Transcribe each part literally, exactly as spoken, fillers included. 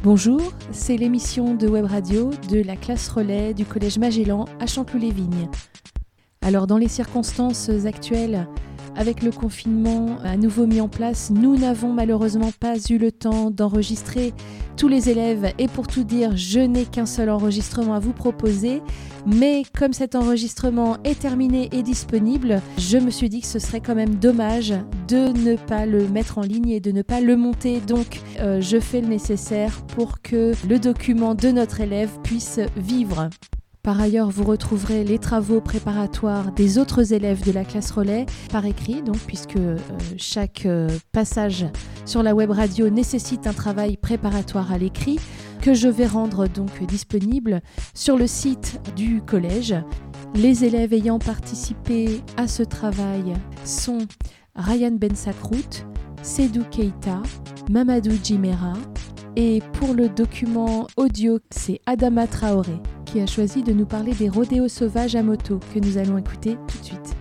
Bonjour, c'est l'émission de Web Radio de la classe relais du Collège Magellan à Chanteloup-les-Vignes. Alors dans les circonstances actuelles, avec le confinement à nouveau mis en place, nous n'avons malheureusement pas eu le temps d'enregistrer tous les élèves et pour tout dire, je n'ai qu'un seul enregistrement à vous proposer. Mais comme cet enregistrement est terminé et disponible, je me suis dit que ce serait quand même dommage de ne pas le mettre en ligne et de ne pas le monter. Donc euh, je fais le nécessaire pour que le document de notre élève puisse vivre. Par ailleurs, vous retrouverez les travaux préparatoires des autres élèves de la classe relais par écrit, donc puisque euh, chaque euh, passage sur la web radio nécessite un travail préparatoire à l'écrit que je vais rendre donc disponible sur le site du collège. Les élèves ayant participé à ce travail sont Ryan Bensakrout, Seydou Keita, Mamadou Djimera et pour le document audio, c'est Adama Traoré qui a choisi de nous parler des rodéos sauvages à moto que nous allons écouter tout de suite.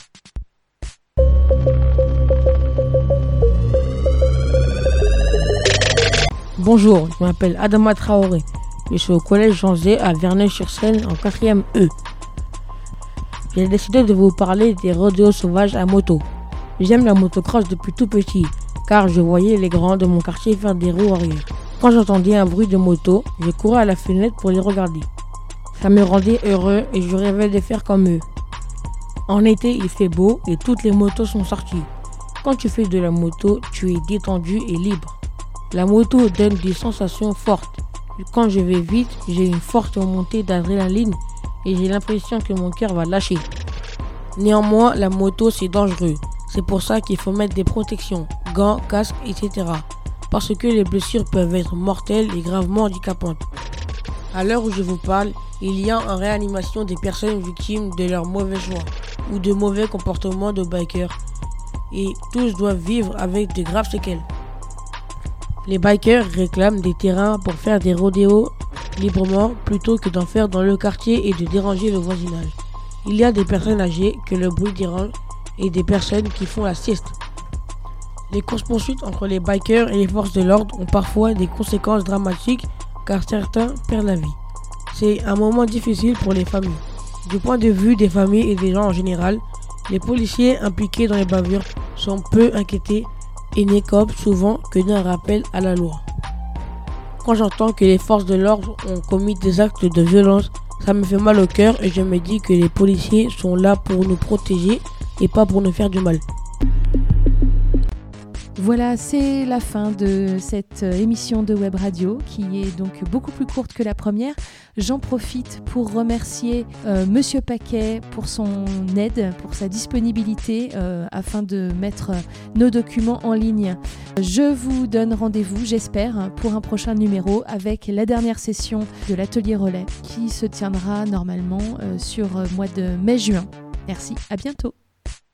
Bonjour, je m'appelle Adama Traoré. Je suis au collège Jean Zay à Verneuil-sur-Seine en quatrième E. J'ai décidé de vous parler des rodéos sauvages à moto. J'aime la motocross depuis tout petit, car je voyais les grands de mon quartier faire des roues arrière. Quand j'entendais un bruit de moto, je courais à la fenêtre pour les regarder. Ça me rendait heureux et je rêvais de faire comme eux. En été, il fait beau et toutes les motos sont sorties. Quand tu fais de la moto, tu es détendu et libre. La moto donne des sensations fortes. Quand je vais vite, j'ai une forte montée d'adrénaline et j'ai l'impression que mon cœur va lâcher. Néanmoins, la moto c'est dangereux. C'est pour ça qu'il faut mettre des protections, gants, casques, et cetera. Parce que les blessures peuvent être mortelles et gravement handicapantes. À l'heure où je vous parle, il y a en réanimation des personnes victimes de leur mauvais choix ou de mauvais comportements de bikers. Et tous doivent vivre avec de graves séquelles. Les bikers réclament des terrains pour faire des rodéos librement plutôt que d'en faire dans le quartier et de déranger le voisinage. Il y a des personnes âgées que le bruit dérange et des personnes qui font la sieste. Les courses-poursuites entre les bikers et les forces de l'ordre ont parfois des conséquences dramatiques car certains perdent la vie. C'est un moment difficile pour les familles. Du point de vue des familles et des gens en général, les policiers impliqués dans les bavures sont peu inquiétés et n'écopent souvent que d'un rappel à la loi. Quand j'entends que les forces de l'ordre ont commis des actes de violence, ça me fait mal au cœur et je me dis que les policiers sont là pour nous protéger et pas pour nous faire du mal. Voilà, c'est la fin de cette émission de Web Radio qui est donc beaucoup plus courte que la première. J'en profite pour remercier euh, Monsieur Paquet pour son aide, pour sa disponibilité euh, afin de mettre nos documents en ligne. Je vous donne rendez-vous, j'espère, pour un prochain numéro avec la dernière session de l'atelier relais qui se tiendra normalement euh, sur le mois de mai-juin. Merci, à bientôt.